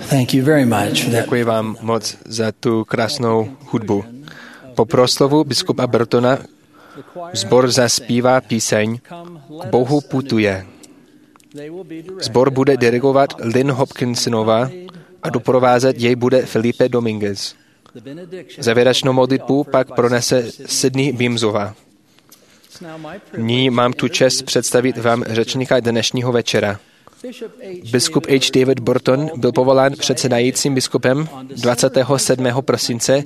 Thank you very much for that. Děkuji vám moc za tu krásnou hudbu. Po proslovu biskupa Burtona sbor zaspívá píseň K Bohu putuje. Sbor bude dirigovat Lynn Hopkinsonová a doprovázet jej bude Felipe Dominguez. Závěrečnou modlitbu pak pronese Sydney Beamsová. Nyní mám tu čest představit vám řečníka dnešního večera. Biskup H. David Burton byl povolán předsedajícím biskupem 27. prosince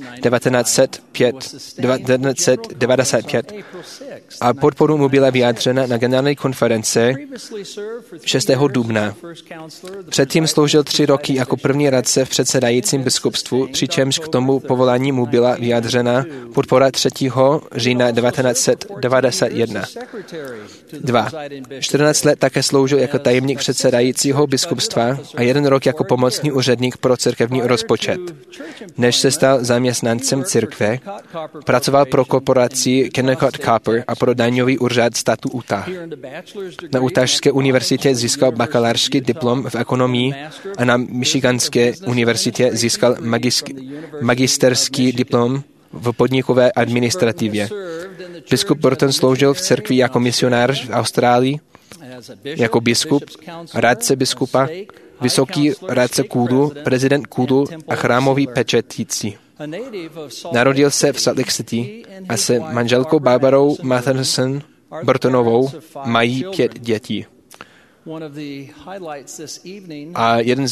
1995 a podporu mu byla vyjádřena na generální konferenci 6. dubna. Předtím sloužil 3 roky jako první radce v předsedajícím biskupstvu, přičemž k tomu povolání mu byla vyjádřena podpora 3. října 1991. 14 let také sloužil jako tajemník předsedajícího biskupstva a 1 rok jako pomocný úředník pro církevní rozpočet. Než se stal zaměstnancem církve, pracoval pro korporaci Kennecott Copper a pro daňový úřad státu Utah. Na Utahské univerzitě získal bakalářský diplom v ekonomii a na Michiganské univerzitě získal magisterský diplom v podnikové administrativě. Biskup Burton sloužil v církvi jako misionář v Austrálii, jako biskup, rádce biskupa, vysoký rádce kultu, prezident kultu a chrámový pečetící. Narodil se v Salt Lake City a se manželkou Barbarou Matherson Burtonovou mají 5 dětí. A jeden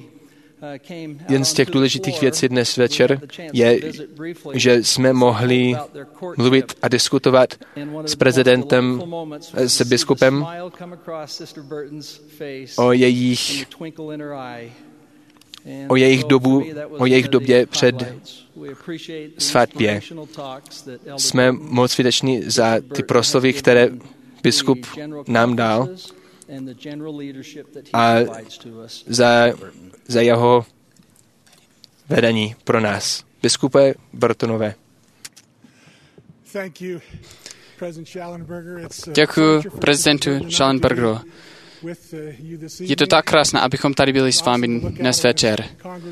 z těch důležitých věcí dnes večer je, že jsme mohli mluvit a diskutovat s prezidentem, s biskupem o jejich době před svatbě. Jsme moc vděční za ty proslovy, které biskup nám dal a za jeho vedení pro nás. Biskupe Burtonové. Děkuji prezidentu Schallenbergeru. Je to tak krásné, abychom tady byli s vámi dnes večer.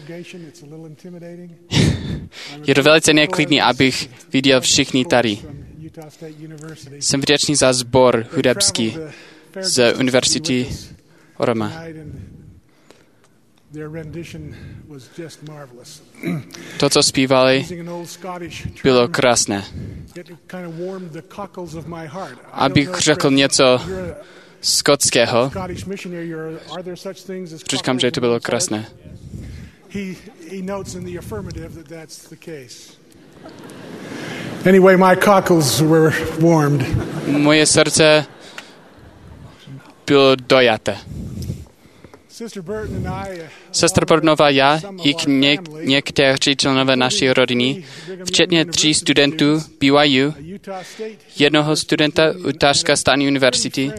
Je to velice neklidný, abych viděl všichni tady. Jsem vděčný za sbor hudebský z Univerzity Orama. To, co zpívali, bylo krásné. Abych řekl něco skotského, říkám, že to bylo krásné. Anyway, my cockles were warmed. Moje srdce bylo dojaté. Sestra Burtonová, já i někteří členové naší rodiny, včetně 3 studentů BYU, jednoho studenta Utahské státní univerzity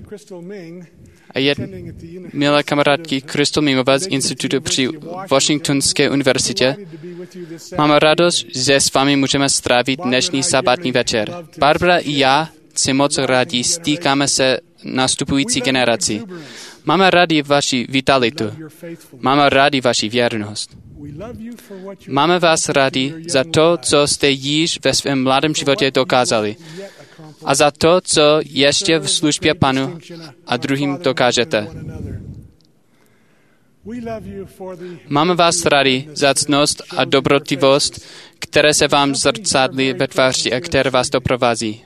a milé kamarádky Crystal Mingové z institutu při Washingtonské univerzitě. Máme radost, že s vámi můžeme strávit dnešní sabátní večer. Barbara i já si moc rádi stýkáme se nastupující generaci. Máme rádi vaši vitalitu. Máme rádi vaši věrnost. Máme vás rádi za to, co jste již ve svém mladém životě dokázali. A za to, co ještě v službě Panu a druhým dokážete. Máme vás rádi za ctnost a dobrotivost, které se vám zrcadlí ve tváři a které vás doprovází.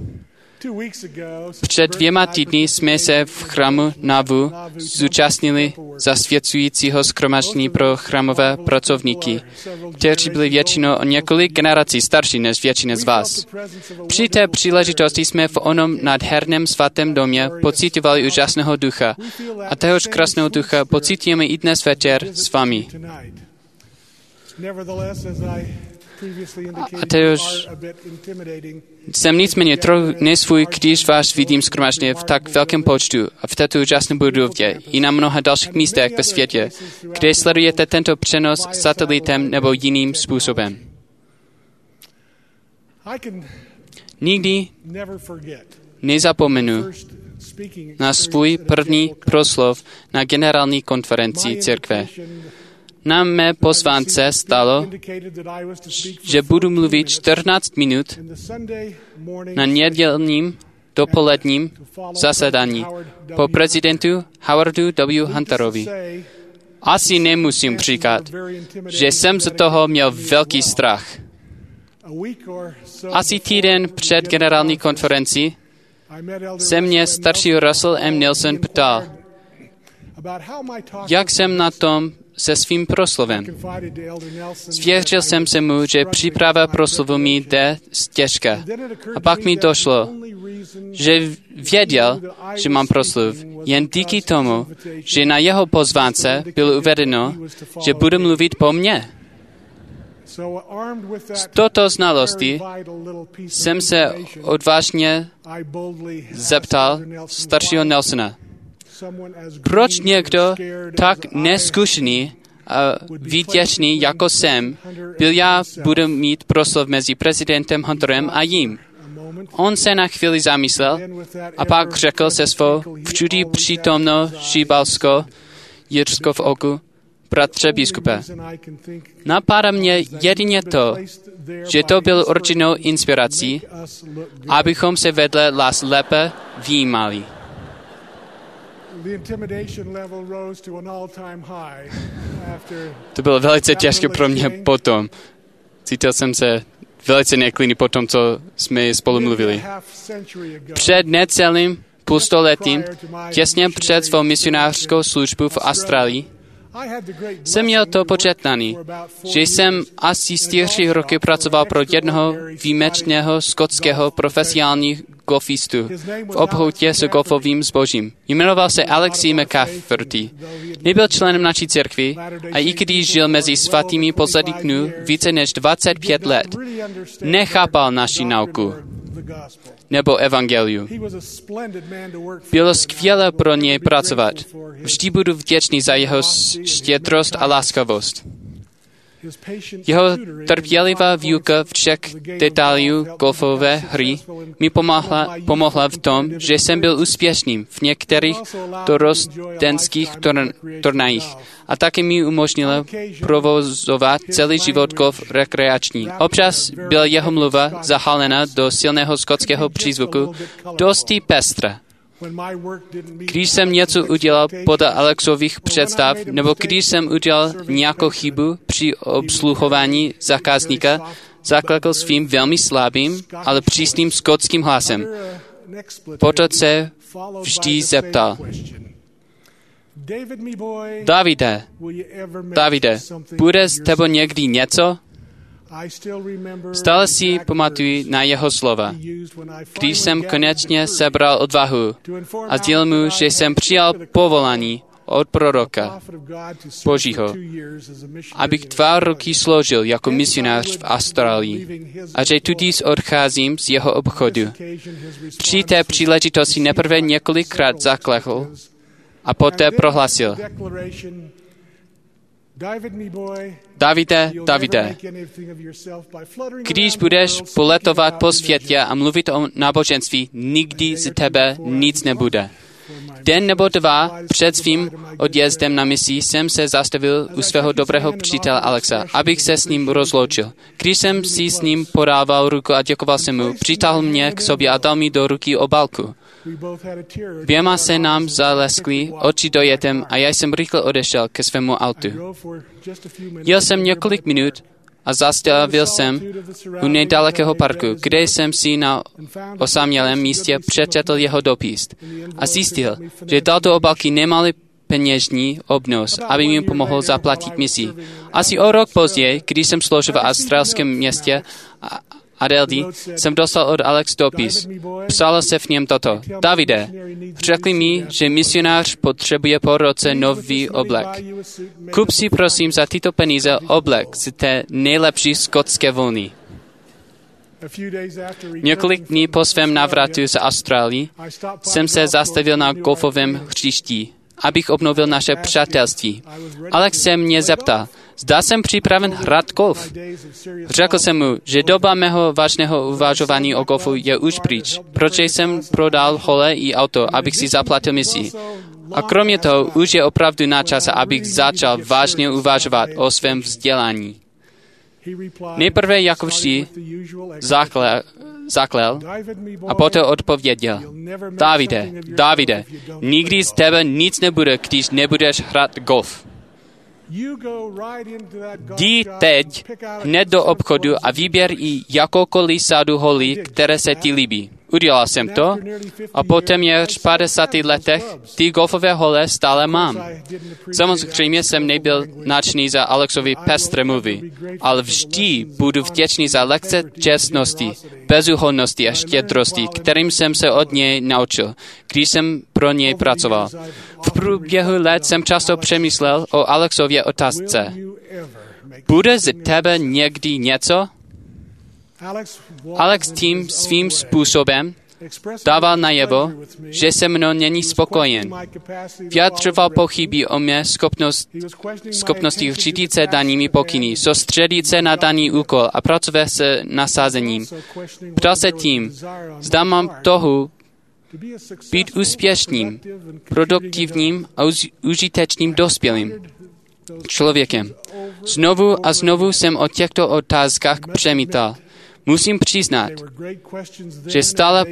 Před 2 týdny jsme se v chrámu Nauvoo zúčastnili zasvěcujícího shromáždění pro chrámové pracovníky, kteří byli většinou o několik generací starší než většina z vás. Při té příležitosti jsme v onom nádherném svatém domě pocitovali úžasného ducha a téhož krásného ducha pocitujeme i dnes večer s vámi. A téhož jsem nicméně trochu nesvůj, když vás vidím shromážděně v tak velkém počtu a v této úžasné budově i na mnoha dalších místech ve světě, kde sledujete tento přenos satelitem nebo jiným způsobem. Nikdy nezapomenu na svůj první proslov na generální konferenci církve Na mé pozvánce stalo, že budu mluvit 14 minut na nedělním dopoledním zasedání po prezidentu Howardu W. Hunterovi. Asi nemusím říkat, že jsem z toho měl velký strach. Asi týden před generální konferencí se mě starší Russell M. Nelson ptal, jak jsem na tom se svým proslovem. Svěřil jsem se mu, že příprava proslovu mi jde těžká. A pak mi došlo, že věděl, že mám proslov, jen díky tomu, že na jeho pozvánce bylo uvedeno, že bude mluvit po mně. Z této znalosti jsem se odvážně zeptal staršího Nelsona, proč někdo tak neskušený a výtěžný jako jsem, byl já budu mít proslov mezi prezidentem Hunterem a jím. On se na chvíli zamyslel a pak řekl se svou všudy přítomnou žíbalskou Jirskou v oku, bratře biskupe. Napadá mě jedině to, že to bylo určitou inspirací, abychom se vedle vás lépe vnímali. To bylo velice těžké pro mě potom. Cítil jsem se velice neklidný po tom, co jsme spolu mluvili. Před necelým půlstoletím, těsně před svou misionářskou službu v Austrálii, jsem měl to početnaný, že jsem asi 4 roky pracoval pro jednoho výjimečného skotského profesionálního golfistu v obchodě s golfovým zbožím. Jmenoval se Alexi McCafferty. Nebyl členem naší církvi a i když žil mezi svatými pozadí dnů více než 25 let, nechápal naši nauku nebo evangeliu. Bylo skvělé pro něj pracovat. Vždy budu vděčný za jeho štědrost a láskavost. Jeho trpělivá výuka všech detailů golfové hry mi pomohla v tom, že jsem byl úspěšným v některých dorostenských turnajích a také mi umožnila provozovat celý život golf rekreační. Občas byla jeho mluva zahalena do silného skotského přízvuku dosti pestra. Když jsem něco udělal podle Alexových představ, nebo když jsem udělal nějakou chybu při obsluhování zákazníka, zaklekl svým velmi slabým, ale přísným skotským hlasem. Potom se vždy zeptal. Davide, bude z tebe někdy něco? Stále si pamatuji na jeho slova. Když jsem konečně sebral odvahu a sdělil mu, že jsem přijal povolání od proroka Božího, abych 2 roky sloužil jako misionář v Austrálii a že tudíž odcházím z jeho obchodu. Při té příležitosti nejprve několikrát zaklechl a poté prohlásil: Davide, když budeš poletovat po světě a mluvit o náboženství, nikdy z tebe nic nebude. Den nebo 2 před svým odjezdem na misi jsem se zastavil u svého dobrého přítele Alexa, abych se s ním rozloučil. Když jsem si s ním podával ruku a děkoval jsem mu, přitáhl mě k sobě a dal mi do ruky obálku. Běma se nám zaleskly oči dojetem a já jsem rychle odešel ke svému autu. Jel jsem několik minut a zastavil jsem u nedalekého parku, kde jsem si na osamělém místě přečetl jeho dopis a zjistil, že dal do obálky nemalý peněžní obnos, aby mi pomohl zaplatit misi. Asi o rok později, když jsem sloužil v australském městě Adelaide, jsem dostal od Alex dopis. Psalo se v něm toto. Davide, řekli mi, že misionář potřebuje po roce nový oblek. Kup si prosím za tyto peníze oblek z té nejlepší skotské vlny. Několik dní po svém návratu z Austrálie jsem se zastavil na golfovém hřišti, abych obnovil naše přátelství. Alex se mě zeptal, zda jsem připraven hrát golf. Řekl jsem mu, že doba mého vážného uvažování o golfu je už pryč, protože jsem prodal hole i auto, abych si zaplatil misi. A kromě toho už je opravdu na čase, abych začal vážně uvažovat o svém vzdělání. Nejprve jako vždy zaklel a poté odpověděl: Dávide, nikdy z tebe nic nebude, když nebudeš hrát golf. Jdi teď hned do obchodu a vyber i jakoukoliv sadu holí, které se ti líbí. Udělal jsem to a po téměř 50 letech ty golfové hole stále mám. Samozřejmě jsem nebyl nadšený za Alexovy pestré mluvy, ale vždy budu vděčný za lekce čestnosti, bezúhonnosti a štědrosti, kterým jsem se od něj naučil, když jsem pro něj pracoval. V průběhu let jsem často přemýšlel o Alexově otázce: bude z tebe někdy něco? Alex tím svým způsobem dával najevo, že se mnou není spokojen. Vyjadřoval pochyby o mé schopnosti řídit se danými pokyny, soustředit se na daný úkol a pracovat se nasazením. Ptal se tím, zda mám touhu být úspěšným, produktivním a užitečným dospělým člověkem. Znovu a znovu jsem o těchto otázkách přemítal. Musím přiznat, že stále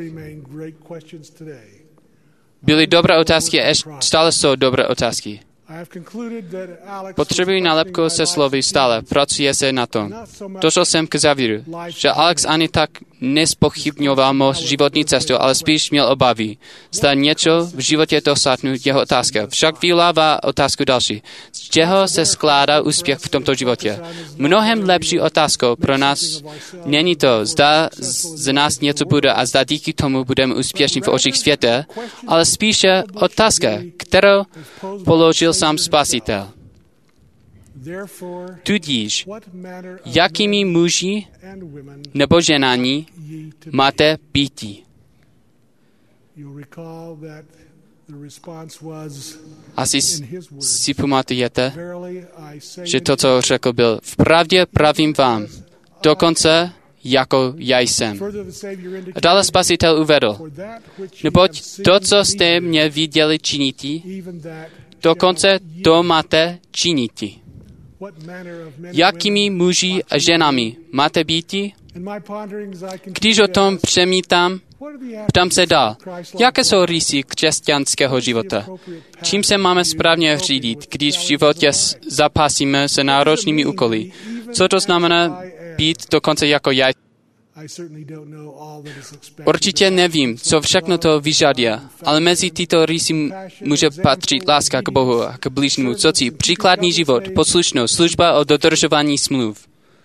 byly dobré otázky a stále jsou dobré otázky. Potřebuji nálepku se slovy stále, pracuje se na tom. Došel jsem k závěru, že Alex ani tak nespochybňoval mou životní cestu, ale spíš měl obavy. Zda něco v životě dosáhnu, jeho otázka. Však vyvolává otázku další. Z čeho se skládá úspěch v tomto životě? Mnohem lepší otázkou pro nás není to, zda z nás něco bude a zda díky tomu budeme úspěšní v očích světa, ale spíše otázka, kterou položil sám Spasitel. Tudíž, jakými muži nebo ženami máte býti? Asi si pamatujete, že to, co řekl, byl: vpravdě pravím vám, dokonce jako já jsem. A dále Spasitel uvedl: neboť to, co jste mě viděli činiti, dokonce to máte činiti. Jakými muži a ženami máte býti? Když o tom přemítám, ptám se dál, jaké jsou rysy křesťanského života? Čím se máme správně řídit, když v životě zapasíme se náročnými úkoly? Co to znamená být dokonce jako já? Určitě nevím, co všechno to vyžaduje, ale mezi tyto rysy může patřit láska k Bohu a k bližnímu, coci příkladný život, poslušnost, služba o dodržování smluv.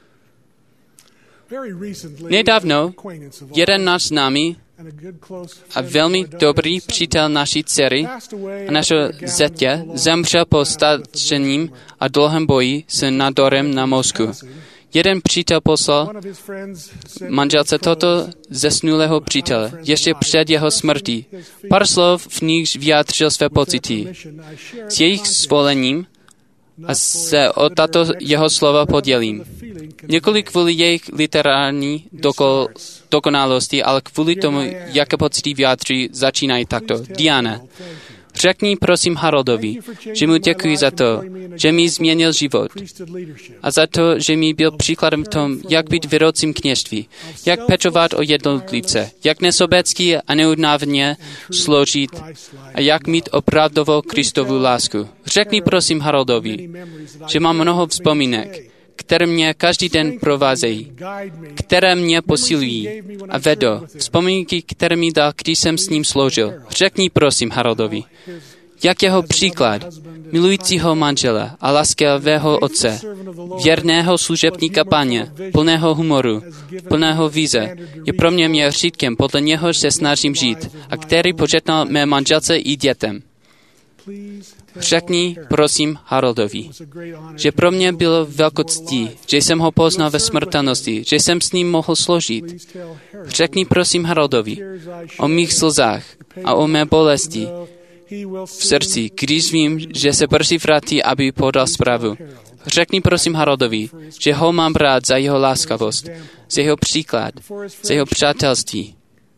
Nedávno jeden náš známý a velmi dobrý přítel naší dcery a našeho zetě zemřel po stačením a dlouhém boji s nádorem na mozku. Jeden přítel poslal manželce toto zesnulého přítele ještě před jeho smrtí. Pár slov, v nichž vyjádřil své pocity. S jejich svolením a se o tato jeho slova podělím. Nikoli kvůli jejich literární dokonalosti, ale kvůli tomu, jaké pocity vyjádří, začínají takto. Diana, řekni prosím Haroldovi, že mu děkuji za to, že mi změnil život a za to, že mi byl příkladem v tom, jak být vedoucím kněžství, jak pečovat o jednotlivce, jak nesobecky a neunávně sloužit a jak mít opravdovou Kristovu lásku. Řekni prosím Haroldovi, že mám mnoho vzpomínek, které mě každý den provázejí, které mě posilují a vedou. Vzpomínky, které mi dal, když jsem s ním sloužil. Řekni prosím Haroldovi, jak jeho příklad milujícího manžela a laskavého otce, věrného služebníka Páně, plného humoru, plného víze, je pro mě měřítkem, podle něhož se snažím žít a který požehnal mé manželce i dětem. Řekni, prosím, Haroldovi, že pro mě bylo velkou ctí, že jsem ho poznal ve smrtelnosti, že jsem s ním mohl složit. Řekni, prosím, Haroldovi o mých slzách a o mé bolesti v srdci, když vím, že se brzy vrátí, aby podal zprávu. Řekni, prosím, Haroldovi, že ho mám rád za jeho láskavost, za jeho příklad, za jeho přátelství.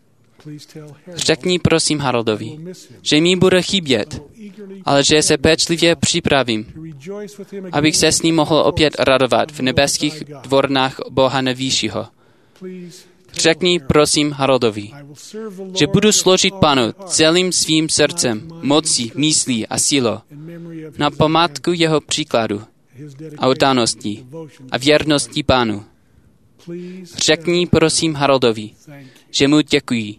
Řekni prosím Haroldovi, že mi bude chybět, ale že se pečlivě připravím, abych se s ním mohl opět radovat v nebeských dvornách Boha Nejvyššího. Řekni prosím Haroldovi, že budu sloužit Pánu celým svým srdcem, mocí, myslí a sílou, na památku jeho příkladu a oddanosti a věrnosti Pánu. Řekni prosím Haroldovi, že mu děkuji.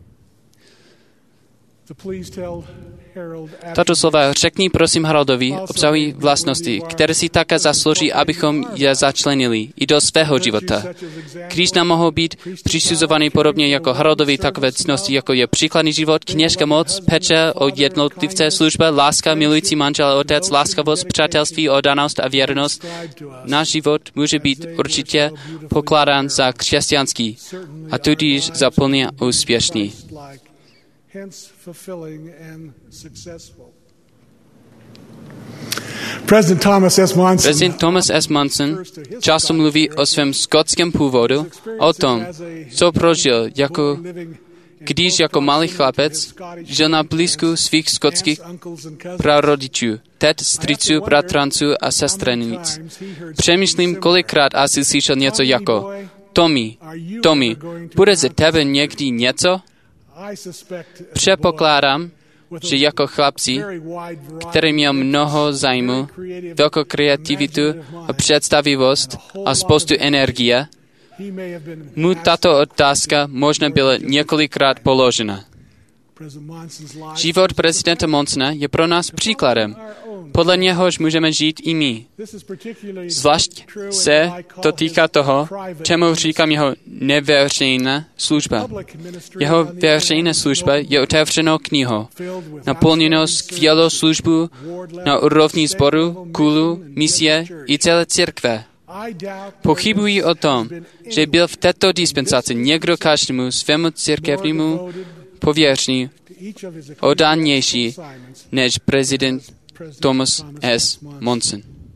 Tato slova řekni prosím Haroldovi obsahují vlastnosti, které si také zaslouží, abychom je začlenili i do svého života. Když nám mohou být přisuzovány podobně jako Haroldovi takové cnosti, jako je příkladný život, kněžská moc, péče o jednotlivce, služba, láska, milující manžel a otec, láskavost, přátelství, oddanost a věrnost, náš život může být určitě pokládán za křesťanský a tudíž za plně úspěšný. Prezident Thomas S. Monson často mluví o svém skotském původu, o tom, co prožil, když jako malý chlapec žil na blízku svých skotských prarodičů, tet, strýců, bratranců a sestrenic. Přemýšlím, kolikrát asi slyšel něco jako: Tommy, bude ze tebe někdy něco? Předpokládám, že jako chlapci, který měl mnoho zájmu, velkou kreativitu a představivost a spoustu energie, mu tato otázka možná byla několikrát položena. Život prezidenta Monsona je pro nás příkladem, podle něhož můžeme žít i my. Zvlášť se to týká toho, čemu říkám jeho neveřejná služba. Jeho veřejná služba je otevřenou knihou, naplněnou skvělou službu na úrovni sboru, kulu, misie i celé církve. Pochybuji o tom, že byl v této dispensaci někdo každému svému církevnímu pověření oddanější než prezident Thomas S. Monson.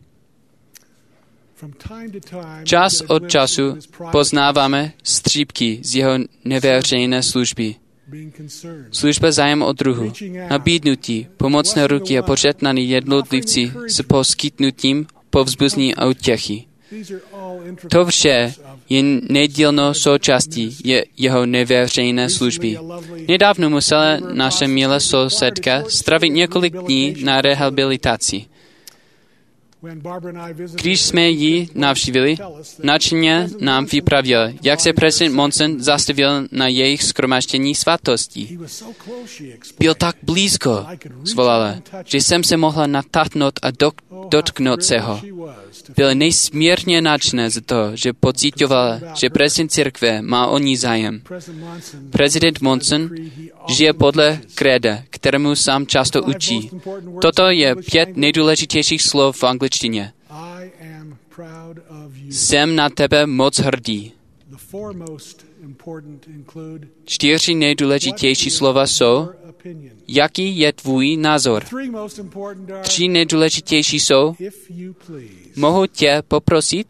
Čas od času poznáváme střípky z jeho neveřejné služby. Služba zájem o druhu, nabídnutí, pomocné ruky a požehnaní jednotlivci s poskytnutím povzbuzení a útěchy. To vše je nedílnou součástí jeho neveřejné služby. Nedávno musela naše milá sousedka strávit několik dní na rehabilitaci. Když jsme ji navštívili, nadšeně nám vyprávěl, jak se prezident Monson zastavil na jejich shromáždění svatostí. Byl tak blízko, zvolala, že jsem se mohla natáhnout a dotknout se ho. Byl nejsmírně nadšený z toho, že pocitovala, že prezident církve má o ní zájem. Prezident Monson žije podle kréda, kterému sám často učí. Toto je 5 nejdůležitějších slov v angličtině. Jsem na tebe moc hrdý. 4 nejdůležitější slova jsou: jaký je tvůj názor? 3 nejdůležitější jsou: mohu tě poprosit?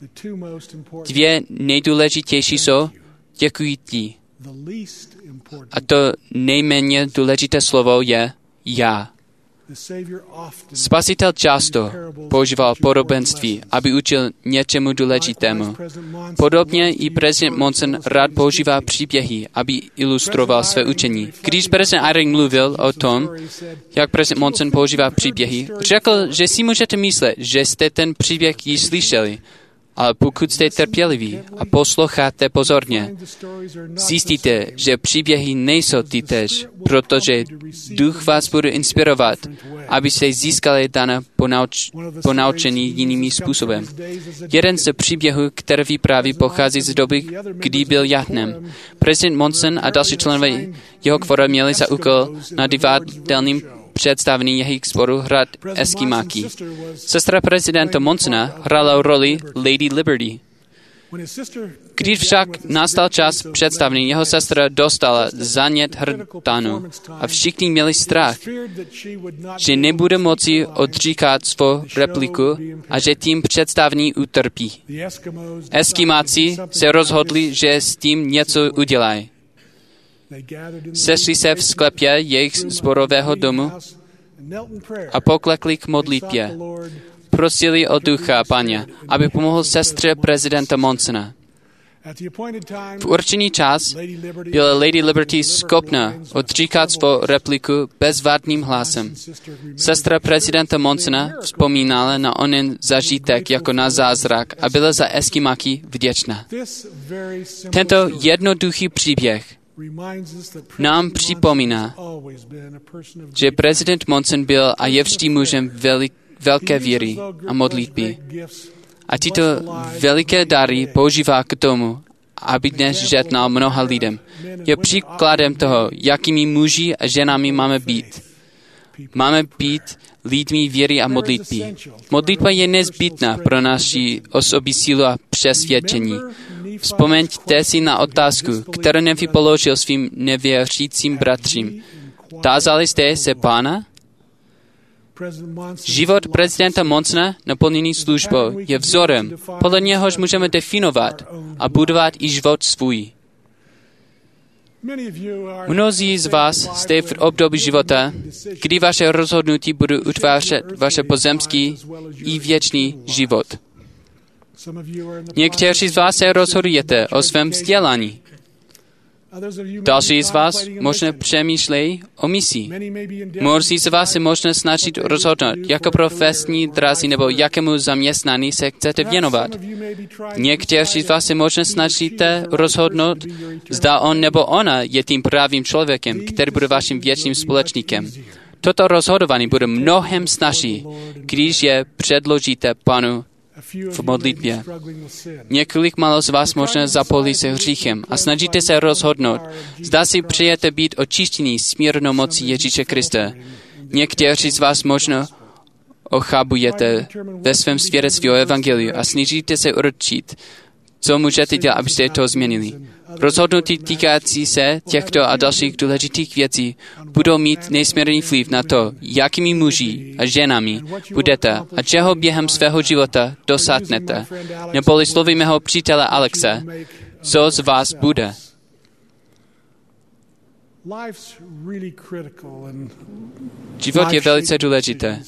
2 nejdůležitější jsou: děkuji ti. A to nejméně důležité slovo je já. Spasitel často používal podobenství, aby učil něčemu důležitému. Podobně i prezident Monson rád používá příběhy, aby ilustroval své učení. Když prezident Eyring mluvil o tom, jak prezident Monson používá příběhy, řekl, že si můžete myslet, že jste ten příběh již slyšeli, ale pokud jste trpěliví a posloucháte pozorně, zjistíte, že příběhy nejsou tytéž, protože duch vás bude inspirovat, abyste získali dané ponaučení jinými způsobem. Jeden z příběhů, který vypráví, pochází z doby, kdy byl jahnem. Prezident Monson a další členové jeho kvora měli za úkol na divadelním představení jejich sboru hrát eskimáky. Sestra prezidenta Monsona hrála roli Lady Liberty. Když však nastal čas představení, jeho sestra dostala zánět hrtanu a všichni měli strach, že nebude moci odříkat svou repliku a že tím představení utrpí. Eskimáci se rozhodli, že s tím něco udělají. Sešli se v sklepě jejich sborového domu a poklekli k modlitbě. Prosili o ducha Páně, aby pomohl sestře prezidenta Monsona. V určený čas byla Lady Liberty schopna odříkat svou repliku bezvadným hlasem. Sestra prezidenta Monsona vzpomínala na onen zažitek jako na zázrak a byla za Eskimáky vděčná. Tento jednoduchý příběh nám připomíná, že prezident Monson byl a je vždy mužem velké víry a modlitby. A tyto veliké dary používá k tomu, aby dnes žehnal mnoha lidem. Je příkladem toho, jakými muži a ženami máme být. Máme být lidmi víry a modlitby. Modlitba je nezbytná pro naši osobní sílu a přesvědčení. Vzpomeňte si na otázku, kterou Nefi položil svým nevěřícím bratřím. Tázali jste se Pána? Život prezidenta Monsona naplněný službou je vzorem, podle něhož můžeme definovat a budovat i život svůj. Mnozí z vás jste v období života, kdy vaše rozhodnutí budou utvářet vaše pozemský i věčný život. Někteří z vás se rozhodujete o svém vzdělání. Další z vás možná přemýšlejí o misi. Mnozí z vás se možná snažit rozhodnout, jaké profesní drázy nebo jakému zaměstnání se chcete věnovat. Někteří z vás se možná snažíte rozhodnout, zda on nebo ona je tím pravým člověkem, který bude vaším věčným společníkem. Toto rozhodování bude mnohem snazší, když je předložíte Panu v modlitbě. Několik málo z vás možná zapolí se hříchem a snažíte se rozhodnout, zda si přejete být očištění smírnou mocí Ježíše Krista. Někteří z vás možná ochabujete ve svém svědectví o evangeliu a snažíte se určit, co můžete dělat, abyste to změnili. Rozhodnutí týkající se těchto a dalších důležitých věcí budou mít nesmírný vliv na to, jakými muži a ženami budete a čeho během svého života dosáhnete. Neboli slovy mého přítele Alexe, co z vás bude. Život je velice důležité.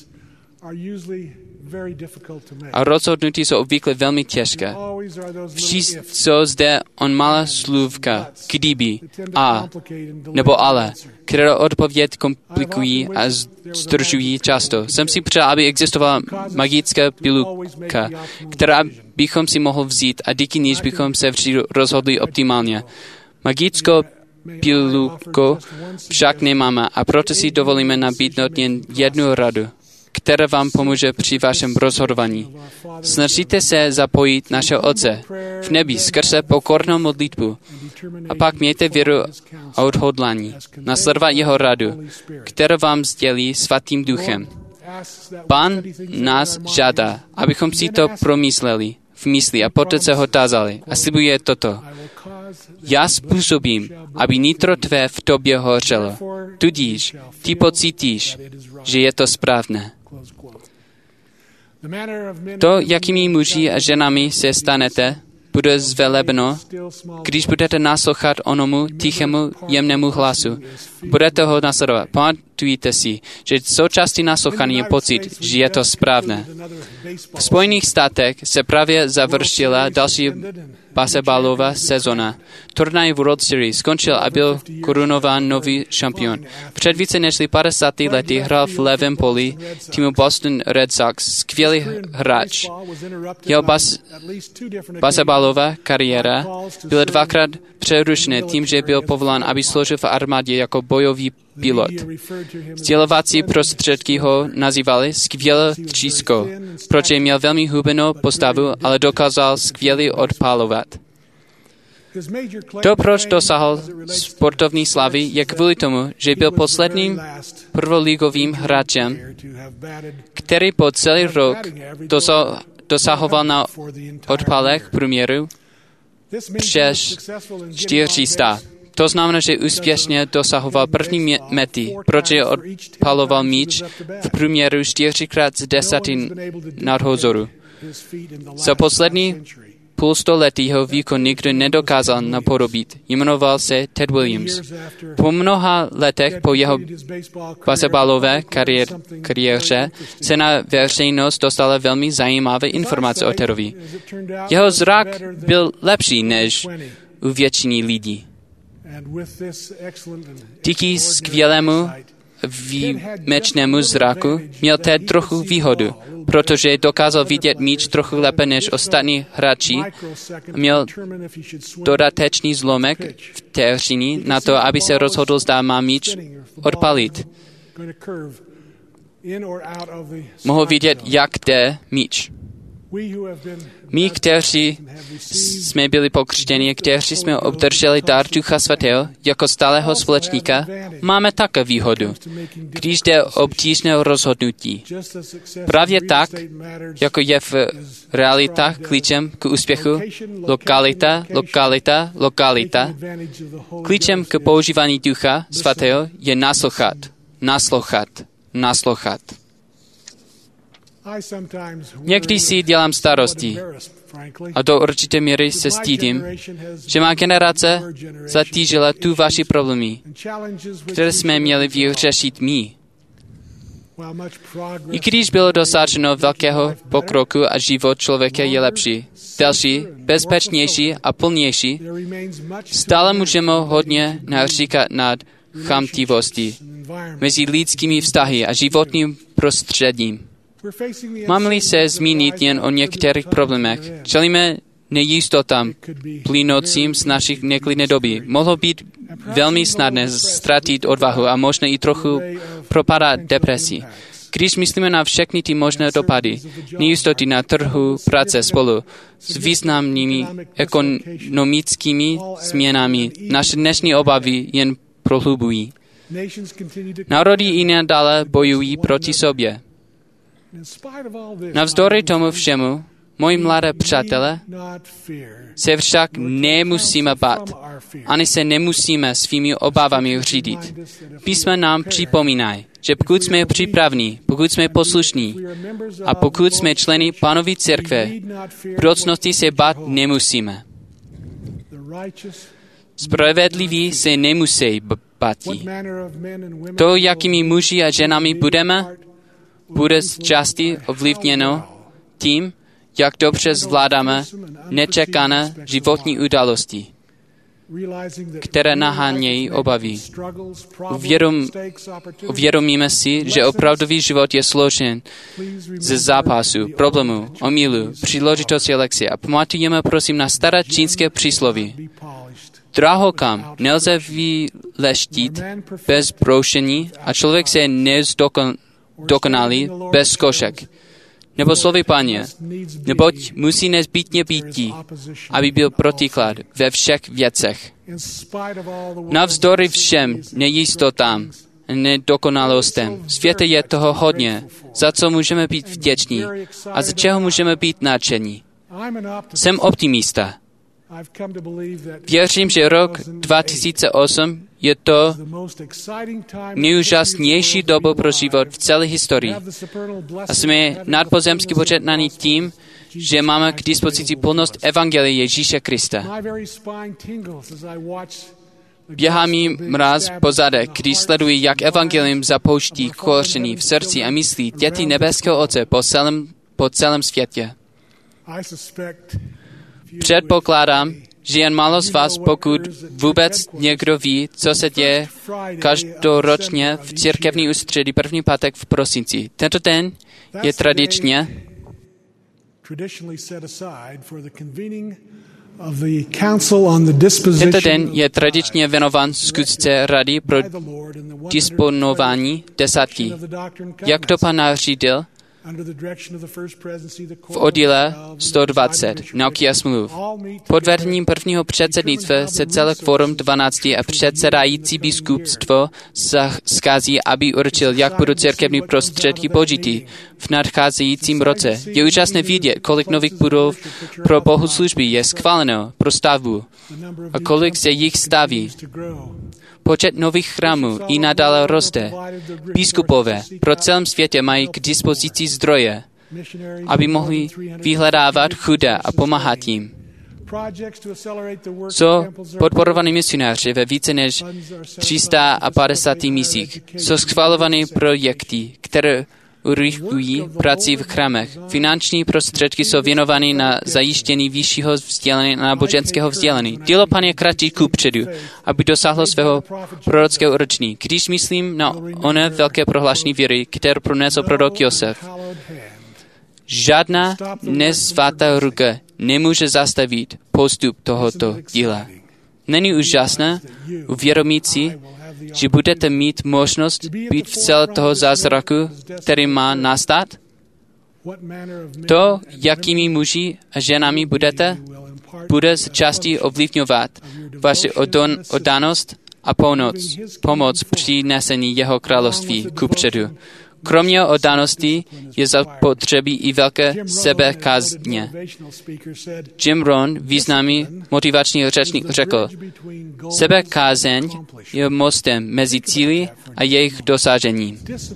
A rozhodnutí jsou obvykle velmi těžké. Vždy jsou zde on malá slůvka, kdyby, a, nebo ale, které odpověď komplikují a zdržují často. Jsem si přál, aby existovala magická pilulka, která bychom si mohli vzít a díky níž bychom se vždy rozhodli optimálně. Magickou pilulku však nemáme a proto si dovolíme nabídnout jen jednu radu, která vám pomůže při vašem rozhodování. Snažíte se zapojit našeho Otce v nebi skrze pokornou modlitbu a pak mějte víru a odhodlání nasledovat jeho radu, kterou vám sdělí svatým duchem. Pán nás žádá, abychom si to promysleli v mysli a poté se ho tázali a slibuje toto. Já způsobím, aby nitro tvé v tobě hořelo. Tudíž ty pocítíš, že je to správné. To, jakými muži a ženami se stanete, bude zvelebno, když budete naslouchat onomu tichému, jemnému hlasu. Budete ho nasledovat. Pamatujte si, že součástí naslouchání je pocit, že je to správné. V Spojených státech se právě završila další baseballová sezona. Turnaj World Series skončil a byl korunován nový šampion. Před více než 50 lety hrál v levém poli týmu Boston Red Sox skvělý hráč. Jeho baseballová kariéra byla dvakrát přerušena tím, že byl povolán, aby sloužil v armádě jako bojový pilot. Sdělovací prostředky ho nazývali skvělé třísko, protože měl velmi hubenou postavu, ale dokázal skvěle odpálovat. To, proč dosáhl sportovní slavy, je kvůli tomu, že byl posledním prvoligovým hráčem, který po celý rok dosahoval na odpálech průměru přes 400. To znamená, že úspěšně dosahoval první mety, protože odpaloval míč v průměru 4x z 10 nadhozoru. Za poslední půlstoletýho věku nikdo nedokázal napodobit. Jmenoval se Ted Williams. Po mnoha letech po jeho baseballové kariéře se na veřejnost dostala velmi zajímavé informace o Tedovi. Jeho zrak byl lepší než u většiny lidí. Díky skvělému výjimečnému zraku měl Ted trochu výhodu, protože dokázal vidět míč trochu lépe než ostatní hráči. Měl dodatečný zlomek vteřiny na to, aby se rozhodl, zda má míč odpalit. Mohl vidět, jak jde míč. My, kteří jsme byli pokřtěni, kteří jsme obdrželi dar Ducha Svatého jako stálého společníka, máme také výhodu, když jde o obtížné rozhodnutí. Právě tak, jako je v realitách klíčem k úspěchu lokalita, klíčem k používání Ducha Svatého je naslouchat. Někdy si dělám starosti a do určité míry se stydím, že má generace zatížila tu vaši problémy, které jsme měli vyřešit my. I když bylo dosaženo velkého pokroku a život člověka je lepší, delší, bezpečnější a plnější, stále můžeme hodně naříkat nad chamtivostí mezi lidskými vztahy a životním prostředím. Mám-li se zmínit jen o některých problémech, čelíme nejistotám plynoucím z našich neklidné doby. Mohlo být velmi snadné ztratit odvahu a možná i trochu propadat depresí. Když myslíme na všechny ty možné dopady, nejistoty na trhu práce spolu s významnými ekonomickými změnami, naše dnešní obavy jen prohlubují. Národy i nadále bojují proti sobě. Navzdory tomu všemu, moji mladé přátelé, se však nemusíme bát, ani se nemusíme svými obavami řídit. Písmo nám připomínají, že pokud jsme připravní, pokud jsme poslušní a pokud jsme členy Pánovy církve, v budoucnosti se bát nemusíme. Spravedliví se nemusí bát. To, jakými muži a ženami budeme, bude z části ovlivněno tím, jak dobře zvládáme nečekané životní události, které nahánějí obavy. Uvědomíme si, že opravdový život je složen ze zápasů, problémů, omylů, příležitosti a lekce. A pamatujeme prosím na staré čínské přísloví. Drahokam nelze vyleštit bez broušení a člověk se nezdokonalí bez zkoušek. Nebo slovy Páně, neboť musí nezbytně býti, aby byl protiklad ve všech věcech. Navzdory všem nejistotám, nedokonalostem, světě je toho hodně, za co můžeme být vděční a za čeho můžeme být nadšení. Jsem optimista. Věřím, že rok 2008 je to nejúžasnější dobu pro život v celé historii. A jsme nadpozemsky požehnaní tím, že máme k dispozici plnost Evangelia Ježíše Krista. Běhá mi mráz po zadech, když sleduji, jak Evangelium zapouští kořeny v srdci a myslí dětí nebeského Otce po celém světě. Předpokládám, že jen málo z vás, pokud vůbec někdo ví, co se děje každoročně v církevní ústředí první pátek v prosinci. Tento den je tradičně věnován schůzce Rady pro disponování desátky. Jak to Pán nařídil, v oddíle 120 nauky a smluv. Pod vedením prvního předsednictva se celé kvorum 12 a předsedající biskupstvo schází, aby určil, jak budou církevní prostředky použity v nadcházejícím roce. Je úžasné vidět, kolik nových budov pro bohoslužby je schváleno pro stavbu a kolik se jich staví. Počet nových chrámů i nadále roste. Biskupové pro celém světě mají k dispozici zdroje, aby mohli vyhledávat chudé a pomáhat jim. Jsou podporovaní misionáři ve více než 350 misích. Jsou schvalované projekty, které urychlují práci v chrámech. Finanční prostředky jsou věnovány na zajištění vyššího vzdělání a náboženského vzdělání. Dílo Páně kratí kupředu, aby dosáhlo svého prorockého určení. Když myslím na oné velké prohlášení víry, které pronesl prorok Josef, žádná nesvatá ruka nemůže zastavit postup tohoto díla. Není úžasné uvědomící, že budete mít možnost být v celé toho zázraku, který má nastat? To, jakými muži a ženami budete, bude z části ovlivňovat vaši oddanost a pomoc při nesení jeho království kupředu. Kromě oddanosti je zapotřebí i velké sebekázně. Jim Rohn, významný motivační řečník, řekl, sebekázeň je mostem mezi cíli a jejich dosažením.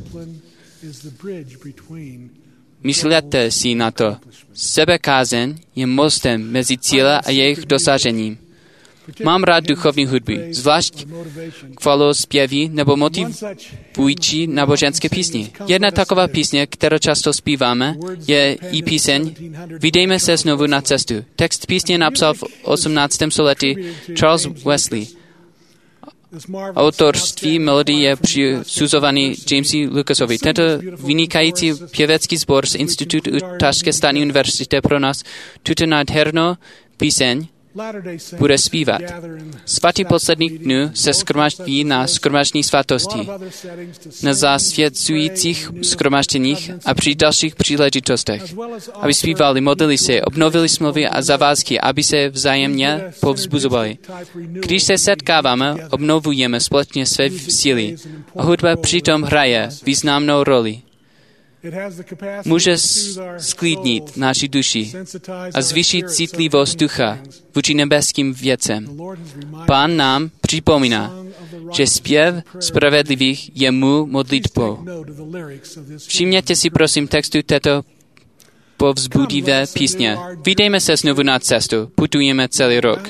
Myslete si na to. Sebekázeň je mostem mezi cíle a jejich dosažením. Mám rád duchovní hudby, zvlášť chvalospěvy nebo motivující náboženské písně. Jedna taková písně, kterou často zpíváme, je i píseň Vydejme se znovu na cestu. Text písně napsal v 18. století Charles Wesley. Autorství melodie je přisuzovaný Jamesi Lucasovi. Tento vynikající pěvecký sbor z Institutu Utahské státní univerzity pro nás tuto nádhernou píseň bude zpívat. Svatí posledních dnů se shromaždí na shromaždění svatosti, na zasvěcujících shromažděních a při dalších příležitostech, aby zpívali, modlili se, obnovili smlouvy a zavázky, aby se vzájemně povzbuzovali. Když se setkáváme, obnovujeme společně své síly a hudba přitom hraje významnou roli. Může sklidnit naši duši a zvýšit citlivost ducha vůči nebeským věcem. Pán nám připomíná, že zpěv spravedlivých je mu modlitbou. Všimněte si prosím textu této povzbudivé písně. Vydejme se znovu na cestu, putujeme celý rok.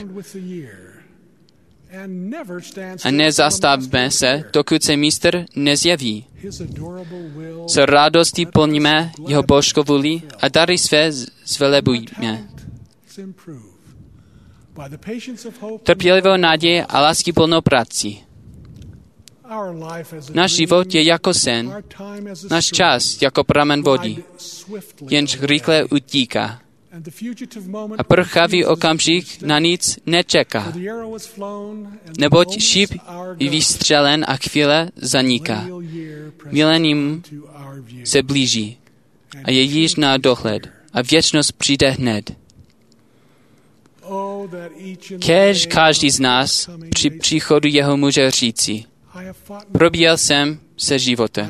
A nezastavme se, dokud se mistr nezjeví. S radostí plníme jeho božskou vůli a dary své zvelebujeme. Trpělivou naději a láskyplnou práci. Náš život je jako sen, náš čas jako pramen vody, jenž rychle utíká. A prchavý okamžik na nic nečeká, neboť šíp je vystřelen a chvíle zaniká. Milenium se blíží a je již na dohled a věčnost přijde hned. Kéž každý z nás při příchodu jeho může říci, probíjel jsem se životem.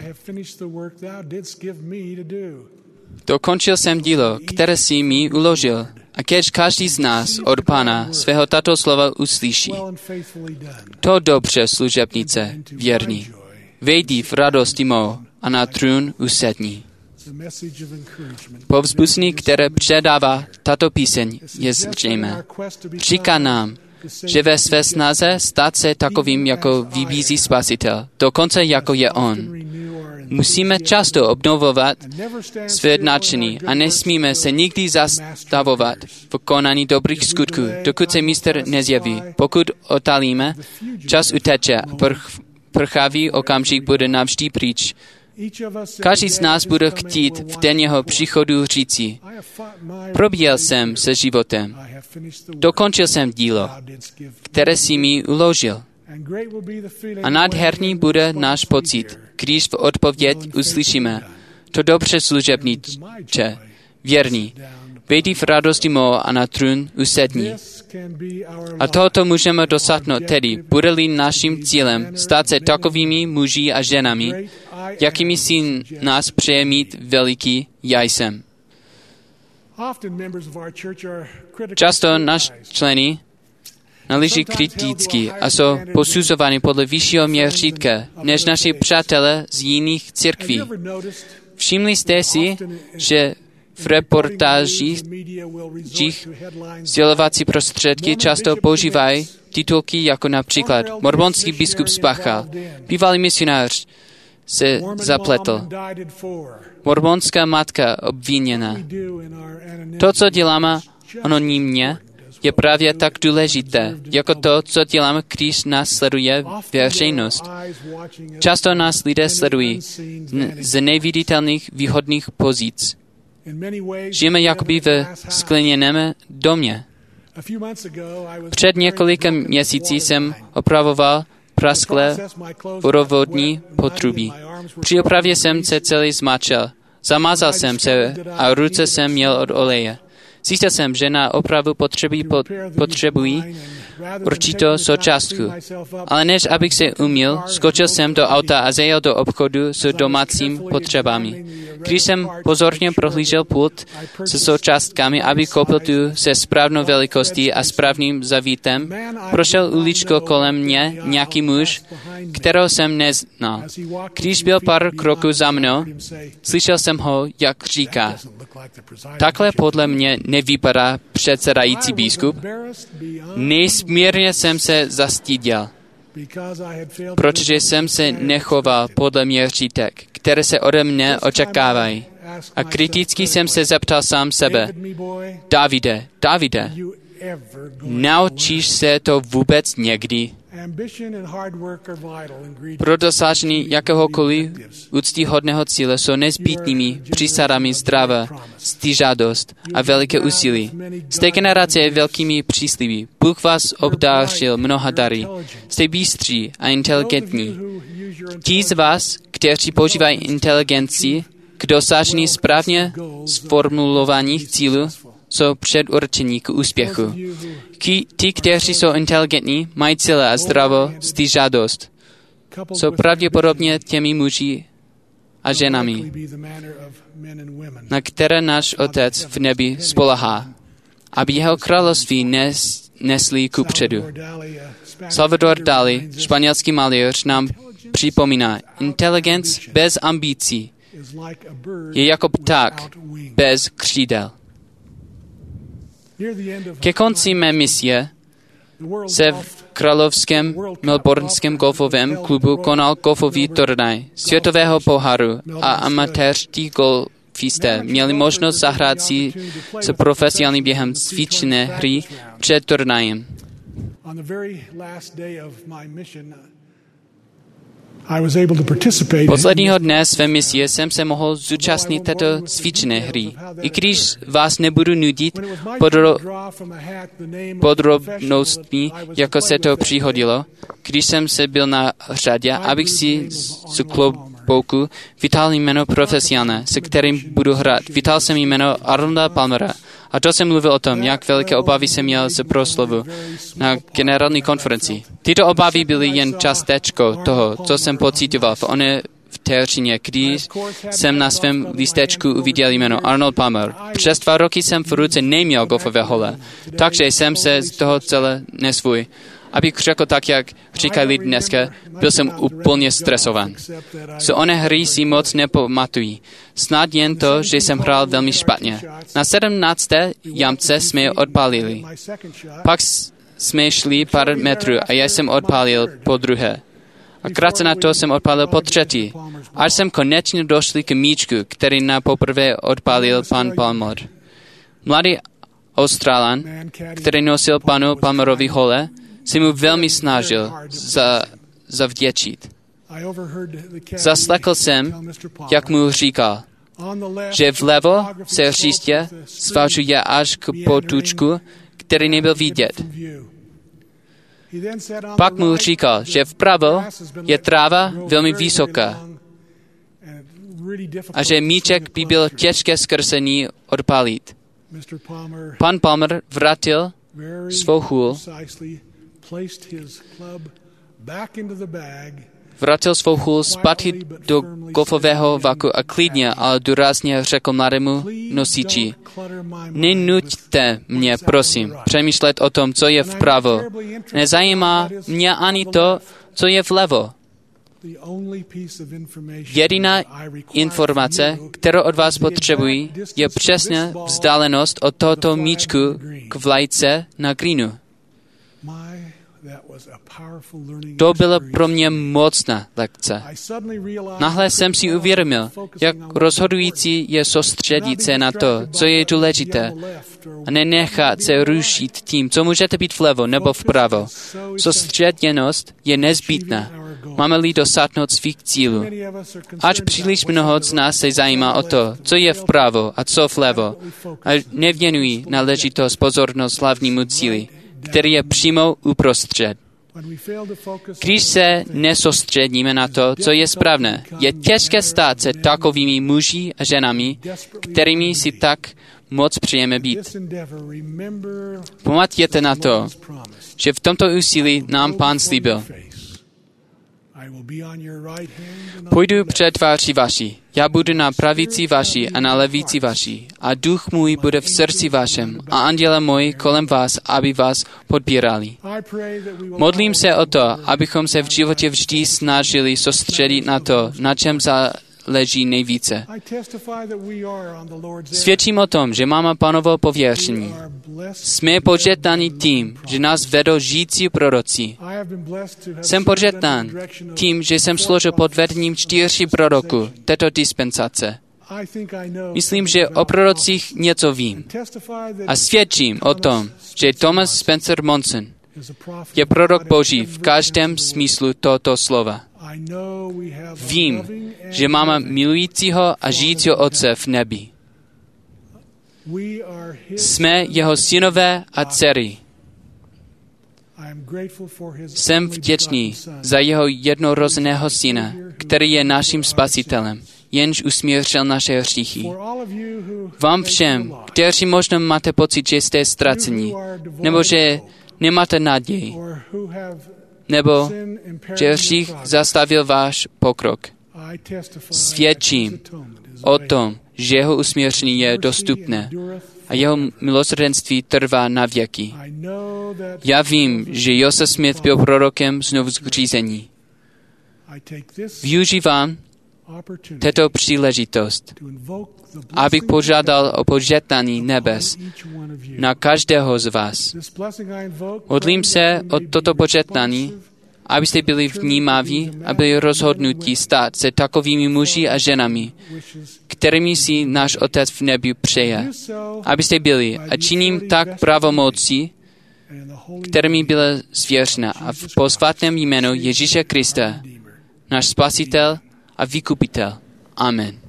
Dokončil jsem dílo, které si mi uložil, a kéž každý z nás od Pána svého tato slova uslyší. To dobře, služebnice, věrný. Vejdi v radosti mou a na trůn usedni. Povzbuzení, které předává tato píseň, je zřejmé. Říká nám, že ve své snaze stát se takovým, jako vybízí Spasitel, dokonce jako je on. Musíme často obnovovat své nadšení a nesmíme se nikdy zastavovat v konání dobrých skutků, dokud se mistr nezjeví. Pokud otálíme, čas uteče a prchavý okamžik bude navždy pryč. Každý z nás bude chtít v den jeho příchodu říci, probíjel jsem se životem, dokončil jsem dílo, které si mi uložil. A nádherný bude náš pocit, když v odpověď uslyšíme, to dobře služebniče, věrný, vejdi v radosti mou a na trůn usedni. A tohoto můžeme dosáhnout tedy, bude-li naším cílem stát se takovými muži a ženami, jakými si nás přeje mít veliký já jsem. Často naši členy nalíží kriticky a jsou posuzovány podle vyššího měřítka než naši přátelé z jiných církví. Všimli jste si, že v reportážích sdělovací prostředky často používají titulky jako například Mormonský biskup spáchal, bývalý misionář se zapletl, mormonská matka obviněna. To, co děláme anonymně, je právě tak důležité, jako to, co děláme, když nás sleduje veřejnost. Často nás lidé sledují z neviditelných výhodných pozic. Žijeme jakoby ve skleněném domě. Před několika měsíci jsem opravoval prasklé vodovodní potrubí. Při opravě jsem se celý zmáčel. Zamázal jsem se a ruce jsem měl od oleje. Zjistil jsem, že na opravu potřebují určitou součástku. Ale než abych se umyl, skočil jsem do auta a zajel do obchodu s domácím potřebami. Když jsem pozorně prohlížel pult se součástkami, aby koupil tu se správnou velikostí a správným zavítem, prošel uličkou kolem mě nějaký muž, kterého jsem neznal. Když byl pár kroků za mnou, slyšel jsem ho, jak říká: takhle podle mě nevypadá předsedající biskup. Nejsmírně jsem se zastyděl, protože jsem se nechoval podle měřítek, které se ode mne očekávají. A kriticky jsem se zeptal sám sebe: Davide, naučíš se to vůbec někdy? Pro dosažení jakéhokoliv úctyhodného cíle jsou nezbytnými přísadami zdravá ctižádost a veliké úsilí. Jste generace velkými přísliby. Bůh vás obdářil mnoha dary. Jste bystří a inteligentní. Ti z vás, kteří používají inteligenci k dosažení správně sformulovaných cílů, jsou předurčení k úspěchu. Ti, kteří jsou inteligentní, mají cíle a zdravou ctižádost, jsou pravděpodobně těmi muži a ženami, na které náš Otec v nebi spolehá, aby jeho království nesli kupředu. Salvador Dali, španělský malíř, nám připomíná: inteligence bez ambicí je jako pták bez křídel. Ke konci mé misie se v královském melbourneském golfovém klubu konal golfový turnaj světového poháru a amatérští golfisté měli možnost zahrát si se profesionálním během cvičné hry před turnajem. Posledního dne své misie jsem se mohl zúčastnit této cvičné hry. I když vás nebudu nudit podrobnostmi, jako se to přihodilo, když jsem se byl na řadě, abych si z klobouku vytáhl jméno profesionála, se kterým budu hrát. Vytáhl jsem jméno Arnolda Palmera. A to jsem mluvil o tom, jak veliké obavy jsem měl z proslovu na generální konferenci. Tyto obavy byly jen částečkou toho, co jsem pocitoval v oné vteřině, když jsem na svém lístečku uviděl jméno Arnold Palmer. Přes 2 roky jsem v ruce neměl golfové hole, takže jsem se z toho celé nesvůj. Abych řekl tak, jak říkají lidi dneska, byl jsem úplně stresovan. Z oné hry si moc nepamatují. Snad jen to, že jsem hrál velmi špatně. Na 17. jamce jsme je odpálili. Pak jsme šli pár metrů a já jsem odpálil po druhé. A krátce na to jsem odpálil po třetí. Až jsem konečně došli k míčku, který na poprvé odpálil pan Palmer. Mladý Australan, který nosil panu Palmerovi hole, si mu velmi snažil zavděčit. Zaslechl jsem, jak mu říkal, že vlevo se hřiště svažuje až k potůčku, který nebyl vidět. Pak mu říkal, že vpravo je tráva velmi vysoká a že míček by byl těžké skrze ní odpálit. Pan Palmer vrátil svou hůl, zpátky do golfového vaku a klidně, ale důrazně řekl mladému nosiči: nenuďte mě, prosím, přemýšlet o tom, co je vpravo. Nezajímá mě ani to, co je vlevo. Jediná informace, kterou od vás potřebuji, je přesně vzdálenost od tohoto míčku k vlajce na greenu. To byla pro mě mocná lekce. Nahle jsem si uvědomil, jak rozhodující je soustředit se na to, co je důležité, a nenechat se rušit tím, co můžete být vlevo nebo vpravo. Soustředěnost je nezbytná, máme-li dosáhnout svých cílů. Ač příliš mnoho z nás se zajímá o to, co je vpravo a co vlevo, a nevěnují náležitou pozornost hlavnímu cíli, který je přímo uprostřed. Když se nesoustředíme na to, co je správné, je těžké stát se takovými muži a ženami, kterými si tak moc přejeme být. Pamatujte na to, že v tomto úsilí nám Pán slíbil: půjdu před tváří vaší, já budu na pravici vaší a na levici vaší, a duch můj bude v srdci vašem a anděle můj kolem vás, aby vás podpírali. Modlím se o to, abychom se v životě vždy snažili soustředit na to, na čem záleží nejvíce. Svědčím o tom, že máme Pánovo pověření. Jsme požehnáni tím, že nás vedou žijící proroci. Jsem požehnán tím, že jsem složil pod vedením 4 proroků této dispensace. Myslím, že o prorocích něco vím. A svědčím o tom, že Thomas Spencer Monson je prorok Boží v každém smyslu tohoto slova. Vím, že máme milujícího a žijícího Otce v nebi. Jsme jeho synové a dcery. Jsem vděčný za jeho jednorozeného syna, který je naším spasitelem, jenž usmířil naše hříchy. Vám všem, kteří možná máte pocit, že jste ztracení, nebo že nemáte naději, nebo že hřích zastavil váš pokrok, svědčím o tom, že jeho usmíření je dostupné a jeho milosrdenství trvá na věky. Já vím, že Joseph Smith byl prorokem znovu zřízení. Využívám této příležitost, abych požádal o požehnání nebes na každého z vás. Modlím se o toto požehnání, abyste byli vnímaví a byli rozhodnutí stát se takovými muži a ženami, kterými si náš Otec v nebi přeje. Abyste byli a činím tak pravomocí, kterými byla svěřena, a v posvátném jménu Ježíše Krista, náš Spasitel a Vykupitel. Amen.